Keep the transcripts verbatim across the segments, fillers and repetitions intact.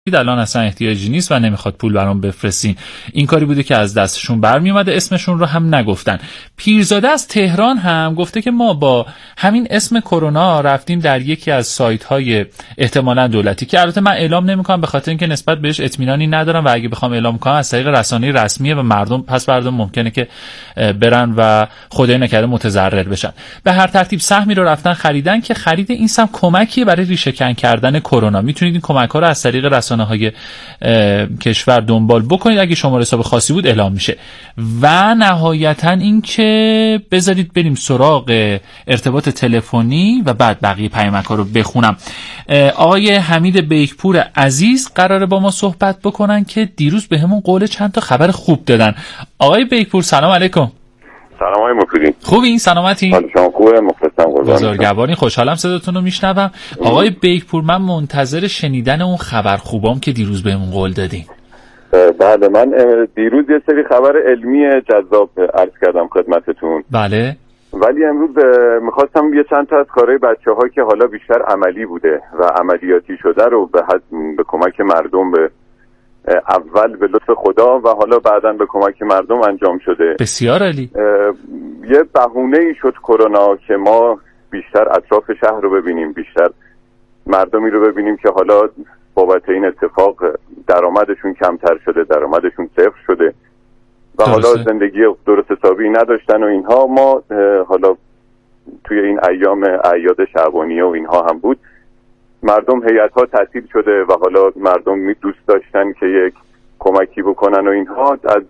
الان اصلا احتیاجی نیست و نمیخواد پول برام بفرستین. این کاری بوده که از دستشون برمی اومده، اسمشون رو هم نگفتن. پیرزاده از تهران هم گفته که ما با همین اسم کرونا رفتیم در یکی از سایت های احتمالاً دولتی که البته من اعلام نمیکنم به خاطر اینکه نسبت بهش اطمینانی ندارم و اگه بخوام اعلام کنم از طریق رسانه‌ای رسمیه و مردم پس مردم ممکنه که برن و خدای نکرده متضرر بشن. به هر ترتیب سهمی رو رفتن خریدن که خرید این سهم کمکی برای ریشه‌کن کردن کرونا. میتونید این کمک‌ها رو از طریق رسانه‌های کشور دنبال بکنید، اگه شماره حساب خاصی بود اعلام میشه. و نهایتا این که بذارید بریم سراغ ارتباط تلفنی و بعد بقیه پیامک‌ها رو بخونم. آقای حمید بیکپور عزیز قراره با ما صحبت بکنن که دیروز بهمون قول چند تا خبر خوب دادن. آقای بیکپور سلام علیکم. سلام آقای مفیدی. خوبین؟ سلامتی؟ حال شما خوبه؟ مخلصم قربان. بزرگوارین، خوشحالم صداتون رو میشنوم. آقای بیکپور من منتظر شنیدن اون خبر خوبام که دیروز بهمون قول دادین. بله من دیروز یه سری خبر علمی جذاب عرض کردم خدمتتون. بله. ولی امروز میخواستم یه چند تا از کارهای بچه‌ها که حالا بیشتر عملی بوده و عملیاتی شده رو به به کمک مردم به اول به لطف خدا و حالا بعداً به کمک مردم انجام شده. بسیار عالی. یه بهونه‌ای شد کرونا که ما بیشتر اطراف شهر رو ببینیم، بیشتر مردمی رو ببینیم که حالا بابت این اتفاق درآمدشون کمتر شده، درآمدشون صفر شده و حالا زندگی درست حسابی نداشتن و اینها. ما حالا توی این ایام اعیاد شعبانیه و اینها هم بود، مردم هیئت‌ها تعطیل شده و حالا مردم می دوست داشتن که یک کمکی بکنن و اینها. از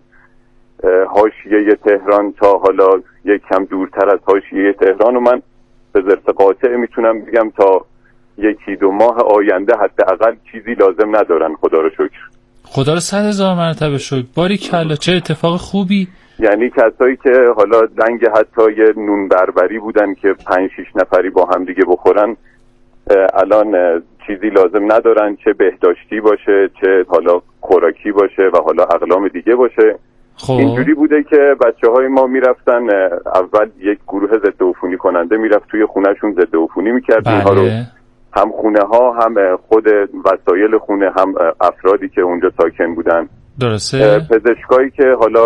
حاشیه تهران تا حالا یک کم دورتر از حاشیه تهران و من به ظرف قاطع میتونم بگم تا یکی دو ماه آینده حداقل چیزی لازم ندارن. خدا رو شکر. خدا رو صد هزار مرتبه شکر. باریکلا، چه اتفاق خوبی. یعنی کسایی که حالا رنگ حتی یه نون بربری بودن که پنج شیش نفری با هم دیگه بخورن الان چیزی لازم ندارن، چه بهداشتی باشه چه حالا خوراکی باشه و حالا اقلام دیگه باشه. خب. اینجوری بوده که بچه های ما میرفتن، اول یک گروه ضد عفونی کننده میرفت توی خونهشون ضد عفونی میکرد. بله. اینها رو هم خونه ها هم خود وسایل خونه هم افرادی که اونجا ساکن بودن. درسته. پزشکایی که حالا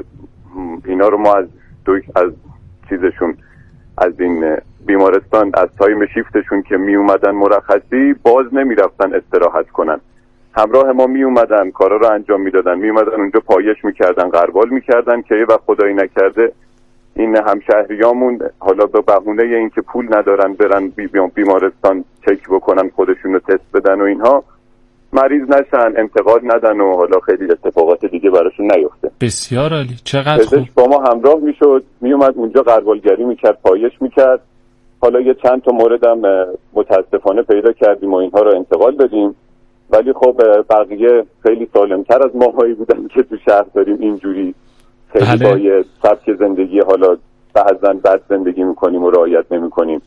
اینا رو ما از دو از چیزشون از این بیمارستان از تایم شیفتشون که می اومدن مرخصی باز نمی رفتن استراحت کنن، همراه ما می اومدن کارا رو انجام میدادن، می اومدن اونجا پایش میکردن، غربال میکردن که و خدایی نکرده این همشهریامون حالا به بهونه اینکه پول ندارن برن بیمارستان چک بکنن خودشون رو تست بدن و اینها مریض نشن، انتقاد ندن و حالا خیلی اتفاقات دیگه براشون نیفته. بسیار عالی. چقدر خوب. با ما همراه میشد، میومد اونجا غربالگری میکرد، پایش میکرد. حالا یه چند تا موردم متاسفانه پیدا کردیم و اینها رو انتقال دادیم، ولی خب بقیه خیلی سالمتر از ماهایی بودن که تو شهر داریم اینجوری خیلی بله. با یه سبک زندگی حالا بعضا بد زندگی میکنیم و رعایت نمیکنیم.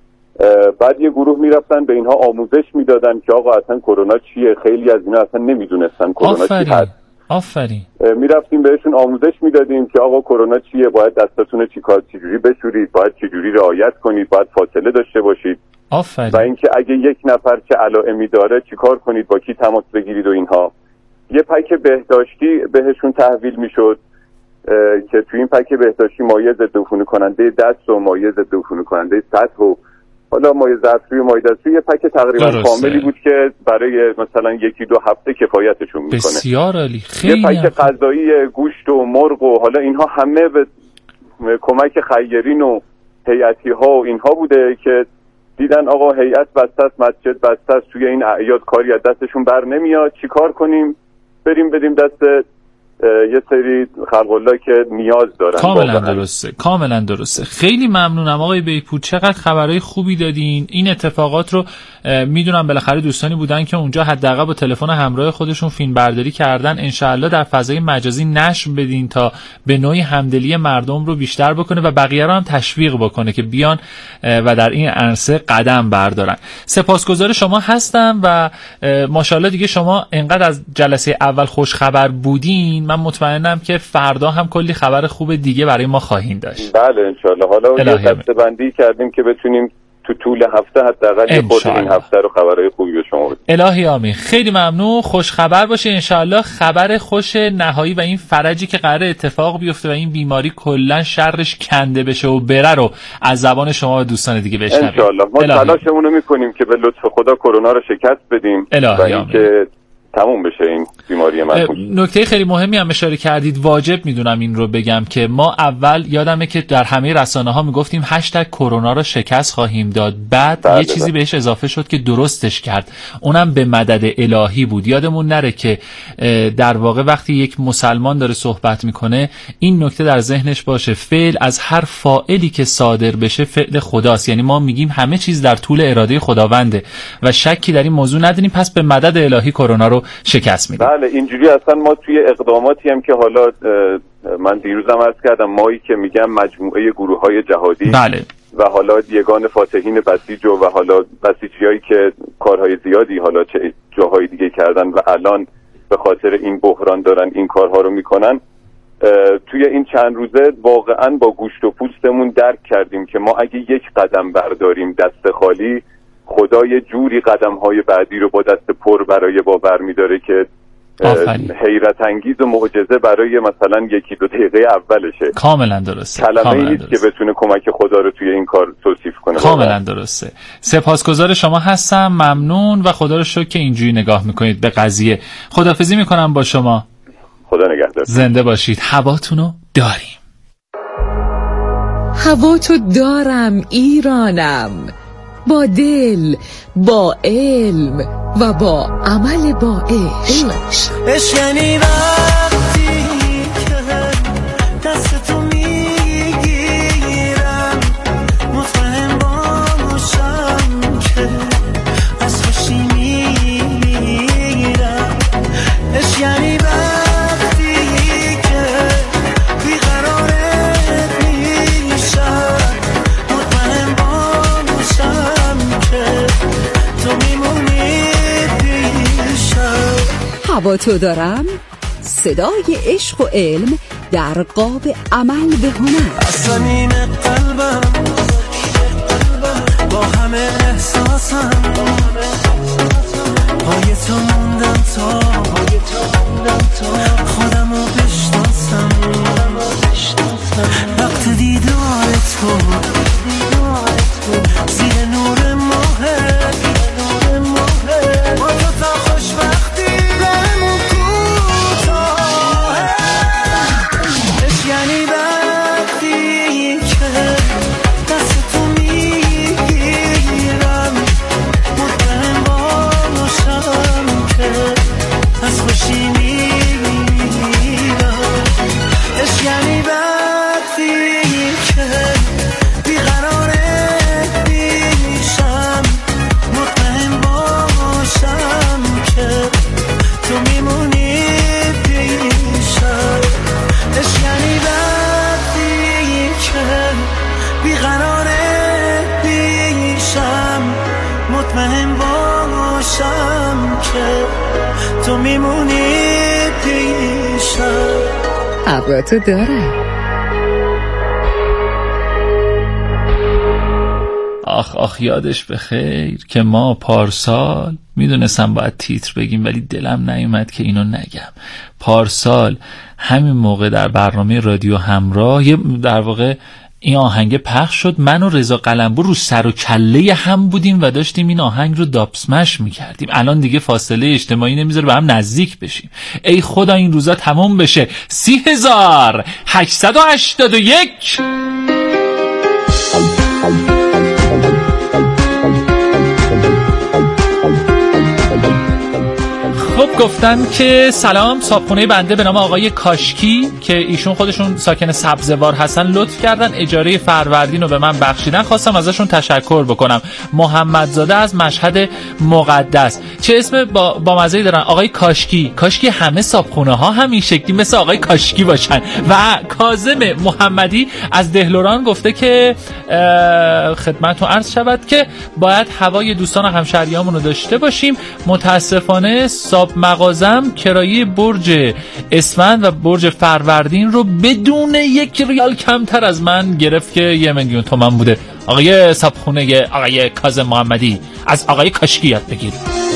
بعد یه گروه میرفتن به اینها آموزش میدادن که آقا اصلا کرونا چیه. خیلی از اینا اصلا نمیدونستن کرونا چی هست. آفرین. میرفتیم بهشون آموزش میدادیم که آقا کرونا چیه، باید دستاتون چیکار چجوری بشورید، باید چجوری رعایت کنید، باید فاصله داشته باشید. آفرین. و اینکه اگه یک نفر چه علائمی داره چیکار کنید، با کی تماس بگیرید و اینها. یه پک بهداشتی بهشون تحویل میشد که توی این پک بهداشتی مایع ضد عفونی کننده دست و مایع ضد عفونی کننده سطح و حالا مایع ظرفشویی و مایع دستشویی، یه پک تقریبا کاملی بود که برای مثلا یکی دو هفته کفایتشون میکنه. بسیار عالی. خیلی. یه پک غذایی گوشت و مرغ و حالا اینها همه به کمک خیرین و هیئتی ها و اینها بوده که دیدن آقا هیئت بسته است، مسجد بسته است، توی این اعیاد کاری از دستشون بر نمیاد، چیکار کنیم؟ بریم بدیم دست یه سری خلق الله که نیاز دارن. کاملا درسته، کاملا درسته. خیلی ممنونم آقای بیکپور، چقدر خبرهای خوبی دادین. این اتفاقات رو میدونم بالاخره دوستانی بودن که اونجا حداقل با تلفن همراه خودشون فیلم برداری کردن. انشالله در فضای مجازی نشر بدین تا به نوعی همدلی مردم رو بیشتر بکنه و بقیه رو هم تشویق بکنه که بیان و در این عرصه قدم بردارن. سپاسگزار شما هستم و ماشاءالله دیگه شما انقدر از جلسه اول خوش خبر بودین، من مطمئنم که فردا هم کلی خبر خوب دیگه برای ما خواهید داشت. بله انشالله. حالا یه دسته بندی کردیم که بتونیم تو طول هفته حداقل خود این هفته رو خبرهای خوبی به شما بدیم. الهی آمین. خیلی ممنون. خوش خبر باشه انشالله، خبر خوش نهایی و این فرجی که قراره اتفاق بیفته و این بیماری کلا شرش کنده بشه و بره رو از زبان شما و دوستان دیگه بشنویم انشالله. ما تلاشمون رو میکنیم که به لطف خدا کرونا رو شکست بدیم و اینکه تموم بشه این بیماری منفوش. نکته خیلی مهمی هم اشاره کردید، واجب میدونم این رو بگم که ما اول یادمه که در همه رسانه ها میگفتیم هشتگ کرونا رو شکست خواهیم داد، بعد بله یه چیزی بهش اضافه شد که درستش کرد، اونم به مدد الهی بود. یادمون نره که در واقع وقتی یک مسلمان داره صحبت میکنه این نکته در ذهنش باشه، فعل از هر فاعلی که صادر بشه فعل خداست، یعنی ما میگیم همه چیز در طول اراده خداونده و شکی در این موضوع نداریم، پس به مدد الهی کرونا رو شکست میدیم. بله اینجوری اصلا ما توی اقداماتی هم که حالا من دیروزم عرض کردم، مایی که میگم مجموعه گروه‌های جهادی بله و حالا یگان فاتحین بسیج و حالا بسیجیایی که کارهای زیادی حالا چه جاهای دیگه کردن و الان به خاطر این بحران دارن این کارها رو میکنن، توی این چند روزه واقعا با گوشت و پوستمون درک کردیم که ما اگه یک قدم برداریم دست خالی، خدا یه جوری قدم‌های بعدی رو با دست پر برای ما برمی‌داره که حیرت انگیز و معجزه برای مثلا یکی دو دقیقه اولشه. کاملا درسته. کلمه‌ای نیست که بتونه کمک خدا رو توی این کار توصیف کنه. کاملا درسته. سپاسگزار شما هستم، ممنون و خدا رو شکر که اینجوری نگاه میکنید به قضیه. خداحافظی میکنم با شما. خدا نگهدار. زنده باشید. هواتونو داریم. هواتو دارم ایرانم، با دل، با علم و با عمل با عشق. عشق یعنی وقتی که دست تو میگیرم، مطمئن باشم که از خوشی میمیرم. عشق یعنی وقتی که بیقرارت میشم، مطمئن باشم که تو میمونی پیشم. هوا تو دارم، صدای عشق و علم در قاب عمل به هنر. از زمین قلبم با همه احساسم، پای تو موندم تا خودمو بشناسم. وقت دیدار تو زیر نور ماهه، با تو تا خوشبختی بهمون کوتاهه. عشق یعنی وقتی که دست تو میگیرم، مطمئن باشم که از خوشی میمیرم. عشق یعنی وقتی که بیقرارت میشم، مطمئن باشم که تو میمونی پیشم. عشق یعنی وقتی که بیقرارت میشم، مطمئن باشم که تو میمونی پیشم. هوا تو دارم. آخ آخ یادش بخیر که ما پارسال میدونستم باید تیتر بگیم ولی دلم نیومد که اینو نگم. پارسال همین موقع در برنامه رادیو همراه یه در واقع این آهنگ پخش شد، من و رضا قلمبر رو سر و کله هم بودیم و داشتیم این آهنگ رو دابسمش میکردیم. الان دیگه فاصله اجتماعی نمیذاره به هم نزدیک بشیم. ای خدا این روزا تمام بشه. سی هزار هشتصد و هشتاد و یک خب گفتن که سلام، صاحبخونه بنده به نام آقای کاشکی که ایشون خودشون ساکن سبزوار هستن لطف کردن اجاره فروردین رو به من بخشیدن، خواستم ازشون تشکر بکنم. محمدزاده از مشهد مقدس. چه اسم با با مزه‌ای دارن، آقای کاشکی. کاشکی همه صاحبخونه ها همین شکلی مثل آقای کاشکی باشن. و کاظم محمدی از دهلوران گفته که خدمتتون عرض شود که باید هوای دوستان و همشهریامون رو داشته باشیم. متاسفانه صاحب مغازم کرایه برج اسفند و برج فروردین رو بدون یک ریال کمتر از من گرفت که یه میلیون تومان بوده. آقای صابخونه آقای کاظم محمدی، از آقای کاشکی یاد بگیر.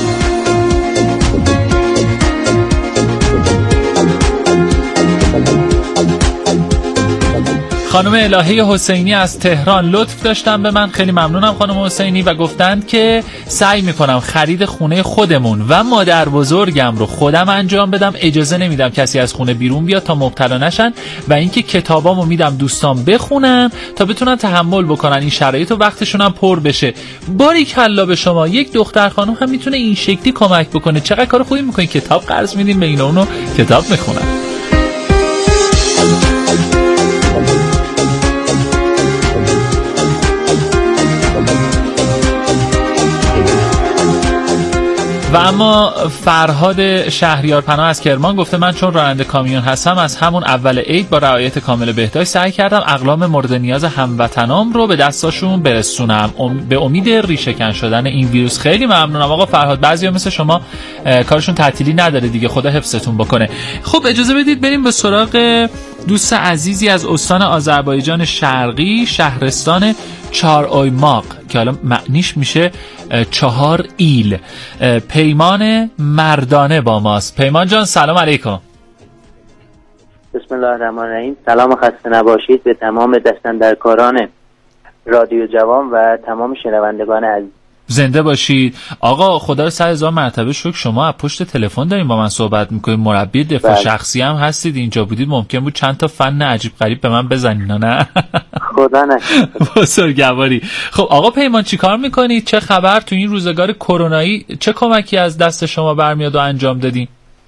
خانم الهه حسینی از تهران لطف داشتن به من، خیلی ممنونم خانم حسینی، و گفتند که سعی میکنم خرید خونه خودمون و مادر بزرگم رو خودم انجام بدم، اجازه نمیدم کسی از خونه بیرون بیاد تا مبتلا نشن، و اینکه کتابامو میدم دوستان بخونن تا بتونن تحمل بکنن این شرایط و وقتشون هم پر بشه. باریکلا به شما، یک دختر خانم هم میتونه این شکلی کمک بکنه. چقدر کار خوبی میکنین، کتاب قرض میدین به اینا، اونو کتاب میخونن. و اما فرهاد شهریار پناه از کرمان گفته من چون راننده کامیون هستم از همون اول عید با رعایت کامل بهداشت سعی کردم اقلام مورد نیاز هموطنام رو به دستاشون برسونم ام... به امید ریشه‌کن شدن این ویروس. خیلی ممنونم آقا فرهاد، بعضیا مثل شما کارشون تعطیلی نداره دیگه، خدا حفظتون بکنه. خب اجازه بدید بریم به سراغ دوست عزیزی از استان آذربایجان شرقی، شهرستان چهارایماق که حالا معنیش میشه چهار ایل. پیمان مردانه با ماست. پیمان جان سلام علیکم. بسم الله الرحمن الرحیم. سلام و خسته نباشید به تمام دستاندرکاران رادیو جوان و تمام شنوندگان عزیز. زنده باشید آقا. خدا رو صد هزار مرتبه شکر شما از پشت تلفن داریم با من صحبت میکنید، مربی دفاع بله. شخصی هم هستید، اینجا بودید ممکن بود چند تا فن عجیب غریب به من بزنین نه؟ خدا نکنه. بزرگواری. خب آقا پیمان چی کار میکنید؟ چه خبر تو این روزگار کرونایی؟ چه کمکی از دست شما برمیاد و انجام دادین؟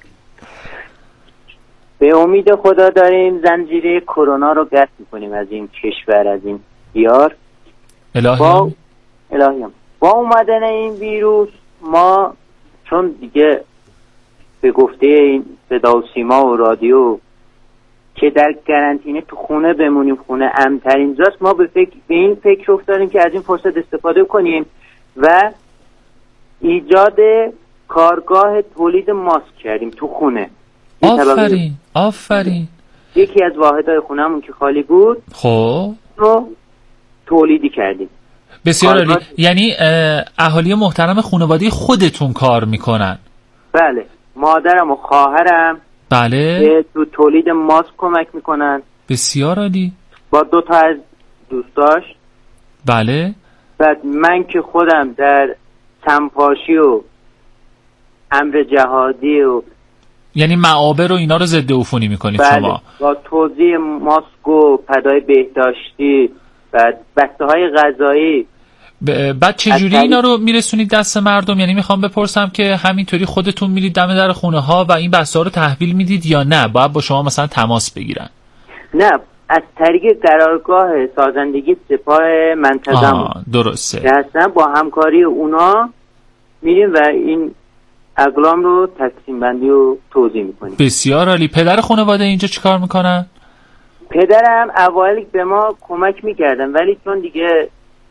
به امید خدا داریم زنجیره کرونا رو قطع میکنیم از این کشور، از این دیار. الهی با الهی هم. با اومدن این ویروس ما چون دیگه به گفته این صدا و سیما و رادیو که در قرنطینه تو خونه بمونیم، خونه امن‌ترین جاست، ما به فکر به این فکر افتادیم که از این فرصت استفاده کنیم و ایجاد کارگاه تولید ماسک کردیم تو خونه. آفرین آفرین. یکی از واحدهای خونه‌مون که خالی بود خب رو تولیدی کردیم. بسیار عالی. یعنی اهالی محترم خانواده خودتون کار میکنن؟ بله، مادرم و خواهرم بله تو تولید ماسک کمک میکنن. بسیار عالی. با دو تا از دوستاش. بله. بعد من که خودم در سمپاشی و امر جهادی و یعنی معابر و اینا رو ضد عفونی میکنید بله. شما؟ با توزیع ماسک و پدای بهداشتی بعد بسته های غذایی. ب... بعد چجوری اینا رو میرسونید دست مردم؟ یعنی میخوام بپرسم که همینطوری خودتون میرید دم در خونه ها و این بسته ها رو تحویل میدید یا نه باید با شما مثلا تماس بگیرن؟ نه، از طریق قرارگاه سازندگی سپاه منتظم درسته که هستن، با همکاری اونا میریم و این اقلام رو تقسیم بندی و توزیع میکنیم. بسیار عالی. پدر خانواده اینجا چیکار میکنن؟ پدرم اوایل به ما کمک میکردن ولی چون دیگه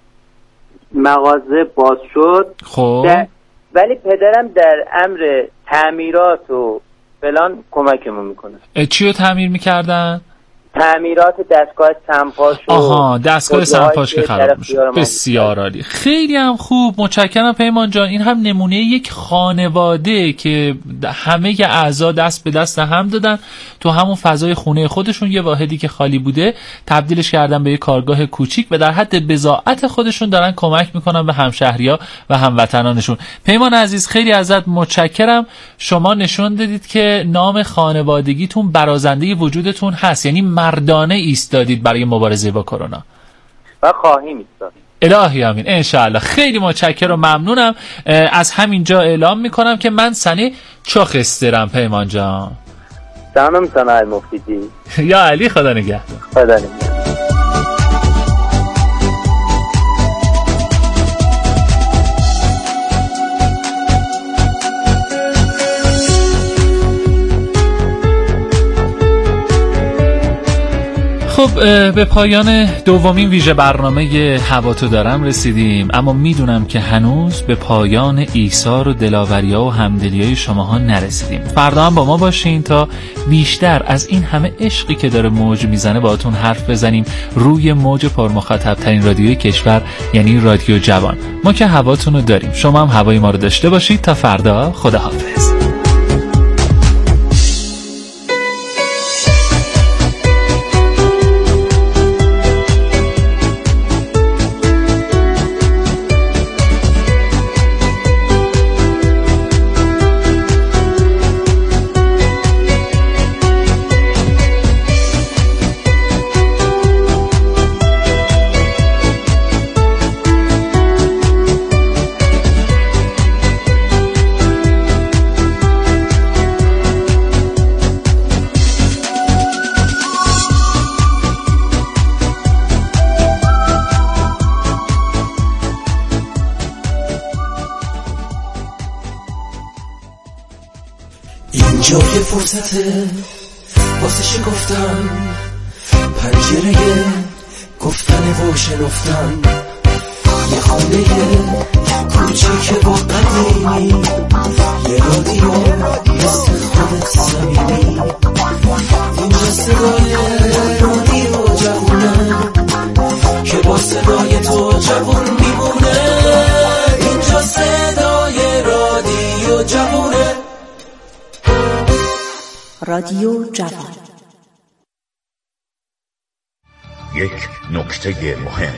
مغازه باز شد خب در... ولی پدرم در امر تعمیرات و فلان کمکمون میکنه. چی رو تعمیر میکردن؟ تعمیرات دستگاه سنپاش. آها، دستگاه سنپاش که خراب میشه. بسیار عالی، خیلی هم خوب، متشکرم پیمان جان. این هم نمونه یک خانواده که همه اعضا دست به دست هم دادن تو همون فضای خونه خودشون، یه واحدی که خالی بوده تبدیلش کردن به یک کارگاه کوچیک و در حد بضاعت خودشون دارن کمک میکنن به همشهریا و هموطنانشون. پیمان عزیز خیلی ازت متشکرم. شما نشون دادید که نام خانوادگیتون برازنده وجودتون هست، یعنی مردانه ایستادید برای مبارزه با کرونا و خواهیم ایستاد. الهی امین انشاءالله. خیلی متشکرم و ممنونم. از همینجا اعلام میکنم که من سنه چاخسترم پیمان جان. سلام سنای مفیدی. یا علی خدا نگهدار. خدا نگهدار. خب به پایان دومین ویژه برنامه هوا تو دارم رسیدیم، اما میدونم که هنوز به پایان ایثار و دلاوریا و همدلیای شماها نرسیدیم. فردا هم با ما باشین تا بیشتر از این همه عشقی که داره موج میزنه باهاتون حرف بزنیم روی موج پرمخاطب ترین رادیوی کشور، یعنی رادیو جوان. ما که هواتون رو داریم، شما هم هوای ما رو داشته باشید. تا فردا، خداحافظ. جای فرصته واسه شکفتن، پنجره گفتن و شنفتن، یه خونه کوچیک با قدیمی، یه رادیو مثل خودت صمیمی. اینجا صدای رادیو جوونه که با صدای تو جوون میمونه. اینجا صدای رادیو جوونه، رادیو جوان. یک نکته مهم،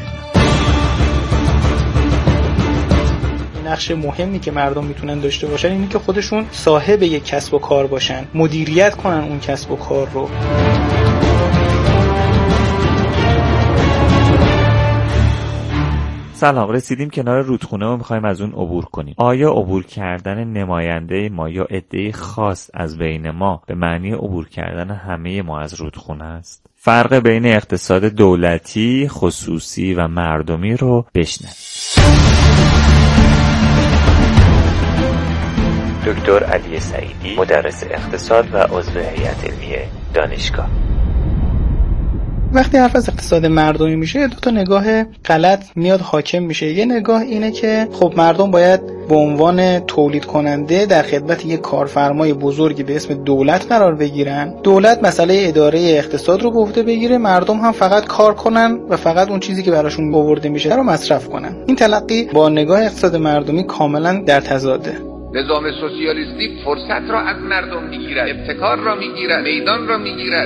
نقش مهمی که مردم میتونن داشته باشن اینه که خودشون صاحب یک کسب و کار باشن، مدیریت کنن اون کسب و کار رو. سلام، رسیدیم کنار رودخونه و میخوایم از اون عبور کنیم. آیا عبور کردن نماینده ما یا عده‌ای خاص از بین ما به معنی عبور کردن همه ما از رودخونه است؟ فرق بین اقتصاد دولتی، خصوصی و مردمی رو بشنوید. دکتر علی سعیدی، مدرس اقتصاد و عضو هیئت علمی دانشگاه. وقتی حرف از اقتصاد مردمی میشه دو تا نگاه غلط میاد حاکم میشه. یه نگاه اینه که خب مردم باید به عنوان تولید کننده در خدمت یک کارفرمای بزرگی به اسم دولت قرار بگیرن، دولت مسئله اداره اقتصاد رو به عهده بگیره، مردم هم فقط کار کنن و فقط اون چیزی که براشون آورده میشه رو مصرف کنن. این تلقی با نگاه اقتصاد مردمی کاملا در تضاده. نظام سوسیالیستی فرصت را از مردم میگیرد، ابتکار را میگیرد، میدان را میگیرد.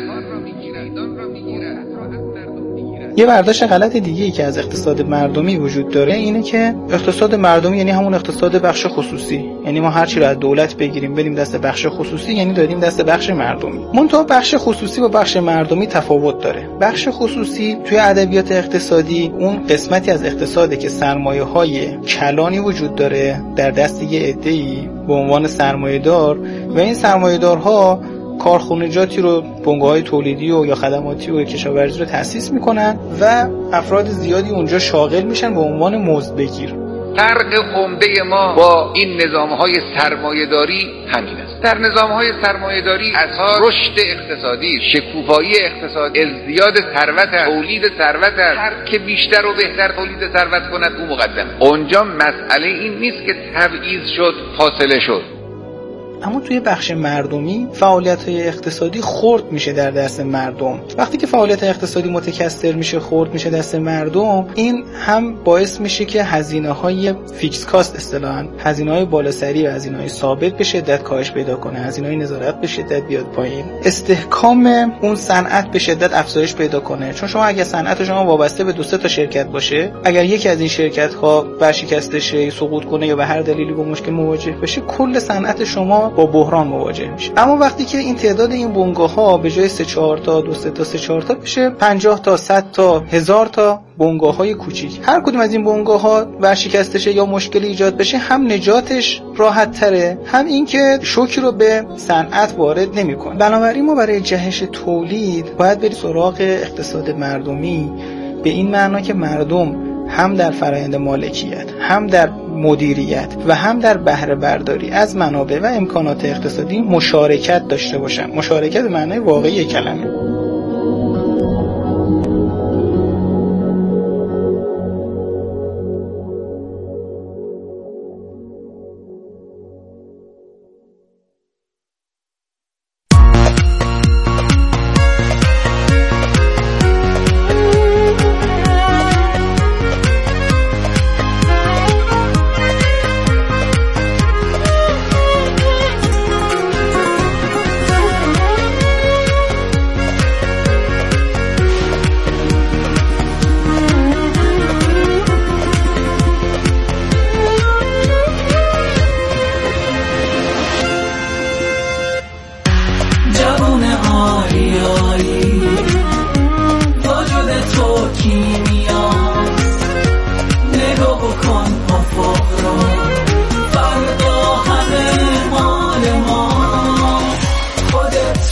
یه برداشت غلط دیگه ای که از اقتصاد مردمی وجود داره اینه که اقتصاد مردمی یعنی همون اقتصاد بخش خصوصی، یعنی ما هر چی رو از دولت بگیریم بدیم دست بخش خصوصی یعنی دادیم دست بخش مردمی. منتها بخش خصوصی با بخش مردمی تفاوت داره. بخش خصوصی توی ادبیات اقتصادی اون قسمتی از اقتصاده که سرمایه‌های کلانی وجود داره در دست یه عده‌ای به عنوان سرمایه‌دار و این سرمایه‌دارها کارخانجاتی رو، بنگاه‌های تولیدی و یا خدماتی و کشاورزی رو تأسیس میکنن و افراد زیادی اونجا شاغل میشن به عنوان مزدبگیر. فرق عمده ما با این نظام‌های سرمایه‌داری همین است. در نظام‌های سرمایه‌داری اساس رشد اقتصادی، شکوفایی اقتصاد، ازدیاد ثروت، تولید ثروت، هر که بیشتر و بهتر تولید ثروت کند او مقدم. اونجا مسئله این نیست که تبعیض شد، فاصله شد. اما توی بخش مردمی فعالیت‌های اقتصادی خرد میشه در دست مردم. وقتی که فعالیت اقتصادی متکثر میشه، خرد میشه دست مردم، این هم باعث میشه که هزینه‌های فیکس کاست اصطلاحاً هزینه‌های بالاسری و هزینه‌های ثابت به شدت کاهش پیدا کنه، هزینه‌های نظارت به شدت بیاد پایین، استحکام اون صنعت به شدت افزایش پیدا کنه. چون شما اگه صنعت شما وابسته به دو سه تا شرکت باشه، اگر یکی از این شرکت‌ها ورشکسته شه، سقوط کنه یا به هر دلیلی با مشکل مواجه بشه، کل صنعت شما با بحران مواجه میشه. اما وقتی که این تعداد این بنگاه‌ها به جای سه چهار تا، دو سه تا، سه چهار تا بشه پنجاه تا، صد تا، هزار تا بنگاه‌های کوچیک، هر کدوم از این بنگاه‌ها ورشکسته شه یا مشکلی ایجاد بشه، هم نجاتش راحت تره، هم این که شوکی رو به صنعت وارد نمی‌کنه. بنابراین ما برای جهش تولید باید بریم سراغ اقتصاد مردمی، به این معنا که مردم هم در فرآیند مالکیت، هم در مدیریت و هم در بهره برداری از منابع و امکانات اقتصادی مشارکت داشته باشن. مشارکت به معنای واقعی کلمه.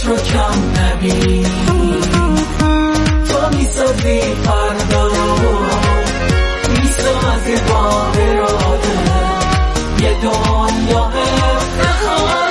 رو کم نبین، تو میسازی فردا رو، میسازی با اراده یه دنیا افتخار.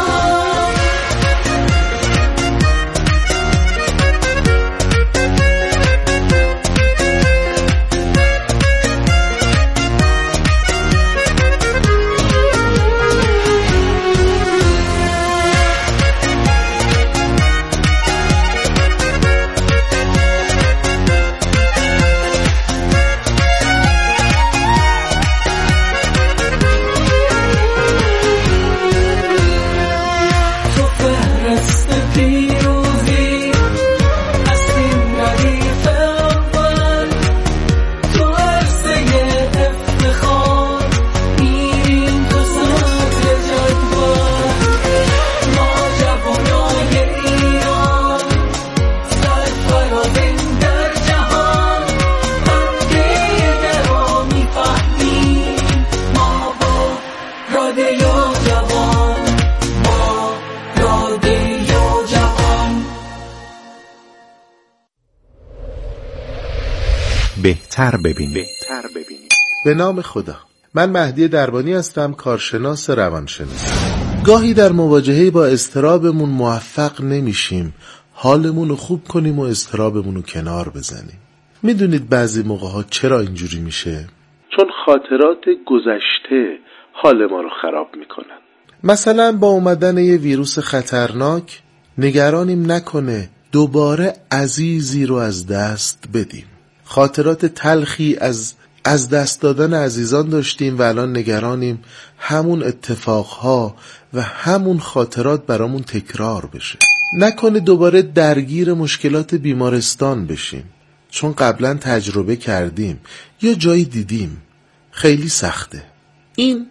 بهتر ببینید. بهتر ببینید. به نام خدا. من مهدی دربانی هستم، کارشناس روانشناسی. گاهی در مواجهه با اضطرابمون موفق نمیشیم حالمون رو خوب کنیم و اضطرابمون رو کنار بزنیم. میدونید بعضی موقع‌ها چرا اینجوری میشه؟ چون خاطرات گذشته حال ما رو خراب میکنن. مثلا با اومدن یه ویروس خطرناک نگرانیم نکنه دوباره عزیزی رو از دست بدیم. خاطرات تلخی از از دست دادن عزیزان داشتیم و الان نگرانیم همون اتفاقها و همون خاطرات برامون تکرار بشه. نکنه دوباره درگیر مشکلات بیمارستان بشیم چون قبلا تجربه کردیم یا جایی دیدیم خیلی سخته. این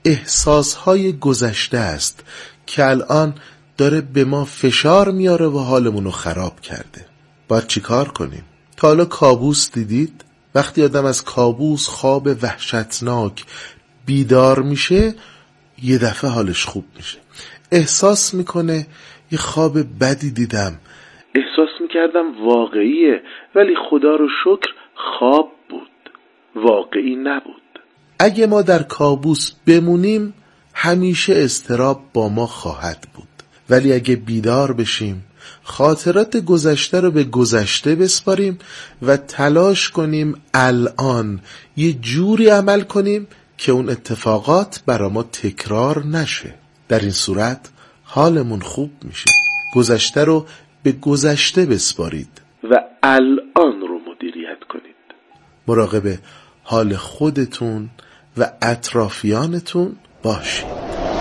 احساسهای گذشته است که الان داره به ما فشار میاره و حالمونو خراب کرده. باید چی کار کنیم؟ تا حالا کابوس دیدید؟ وقتی آدم از کابوس، خواب وحشتناک بیدار میشه یه دفعه حالش خوب میشه. احساس میکنه یه خواب بدی دیدم، احساس میکردم واقعیه ولی خدا رو شکر خواب بود، واقعی نبود. اگه ما در کابوس بمونیم همیشه اضطراب با ما خواهد بود، ولی اگه بیدار بشیم خاطرات گذشته رو به گذشته بسپاریم و تلاش کنیم الان یه جوری عمل کنیم که اون اتفاقات برا ما تکرار نشه. در این صورت حالمون خوب میشه. گذشته رو به گذشته بسپارید و الان رو مدیریت کنید. مراقب حال خودتون و اطرافیانتون باشید.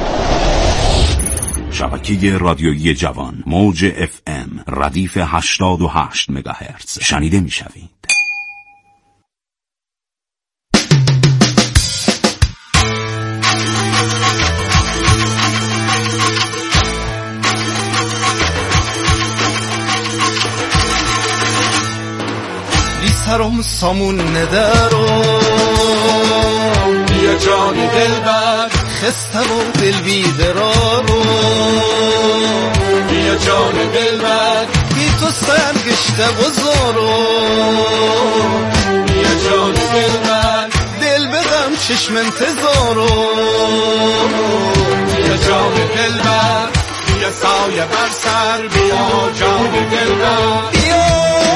شبکه رادیویی جوان، موج اف ام، ردیف هشتاد و هشت مگاهرتز شنیده می شوید. بی سرم سامون ندارو بیا جان دل بر خسته و دل بیقرارو بیا جان دل بر بی تو سرگشته و زارو بیا جان دل بر دل بدم چشم انتظارو بیا جان دل بر بیا سایه بر سر بیا جان دل بر بیا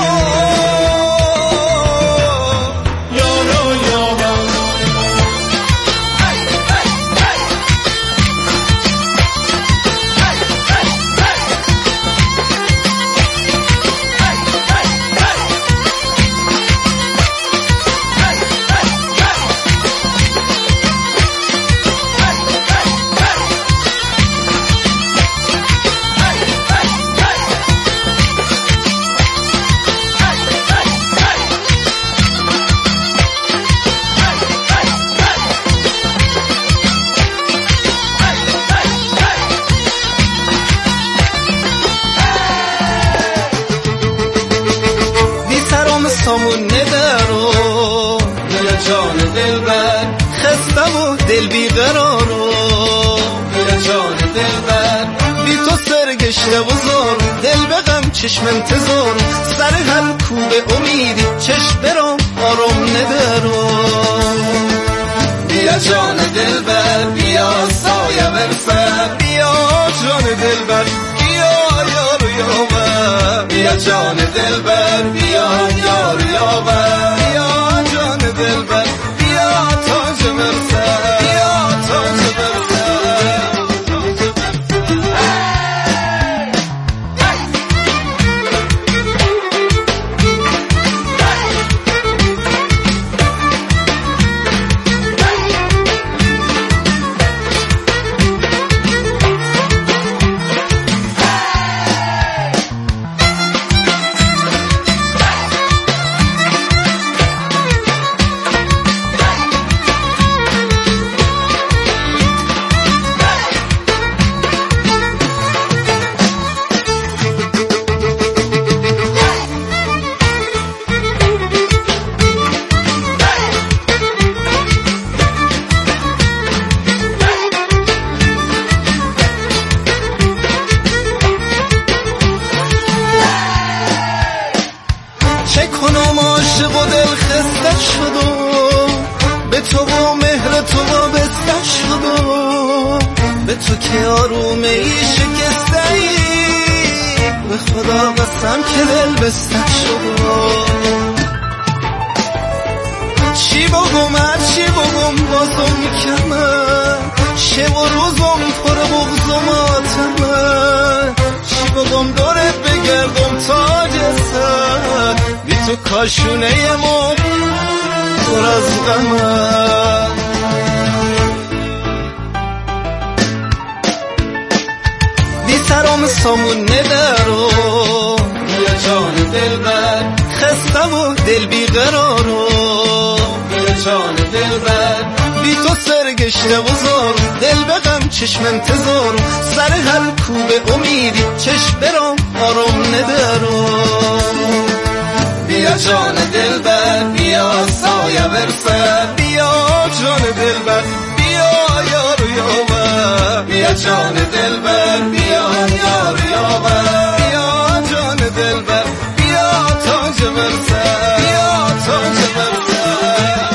سامون ندارو بیا جان دل بر خسته و دل بیقرارو بیا جان دل بر بی تو سر سرگشته بزار دل به غم چشم انتظار سر هر کوب امیدی چشم برام آرام ندارم بیا جان دلبر بیا سایه برسر بیا جان دلبر بیا یار یاور بیا جان دلبر بیا یار یاور بیا جان دلبر بیا تاج برسر بیا تاج برسر کاشونه ما پر از غمه بی سرام سامون ندارو بیا جان دلبر خستم و دل بی قرارو بیا جان دلبر بی تو سرگشته بزار دل به غم چشم انتظار سر هر کوب امیدی چشم برام آرام ندارو بیا جان دلبر بیا سایه برسر بیا جان دلبر بیا یار یاور بیا جان دلبر بیا یار یاور بیا جان دلبر بیا تاج برسر بیا تاج برسر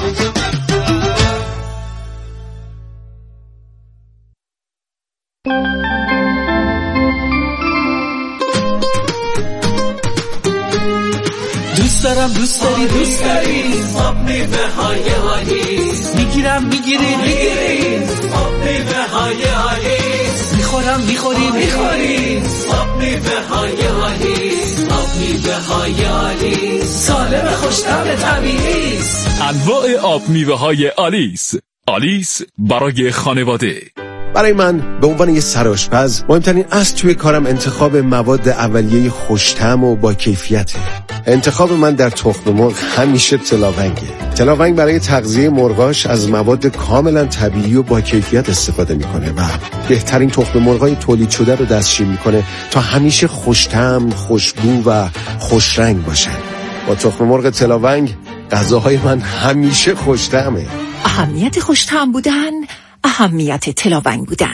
دوست دارم دوست داری دوست داری آب میوه های آلیس میگیرم میگیری میگیری آب میوه های آلیس میخورم میخوری میخوری آب میوه های آلیس آب میوه های آلیس سالم خوش‌طعم طبیعی است انواع آب میوه های آلیس آلیس برای خانواده. برای من به عنوان یه سرآشپز مهمترین اصل توی کارم انتخاب مواد اولیه خوش‌طعم و با کیفیته. انتخاب من در تخم مرغ همیشه تلاونگه. تلاونگ برای تغذیه مرغاش از مواد کاملا طبیعی و با کیفیت استفاده میکنه و بهترین تخم مرغای تولید شده رو دستشویی میکنه تا همیشه خوش‌طعم، خوشبو و خوشرنگ باشن. با تخم مرغ تلاونگ غذاهای من همیشه خوش‌طعمه. اهمیت خوش‌طعم بودن، اهمیت تلاونگ بودن.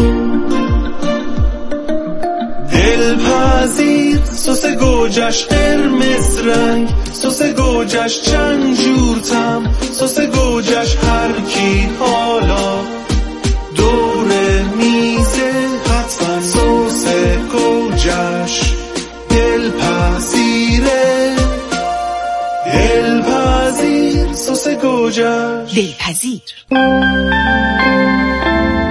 دلپذیر سس گوجش قرمز رنگ سس گوجش چند جور طعم سس گوجش هر کی حالا دور میزه حتما سس گوجش دلپذیره دلپذیر سس گوجش دلپذیر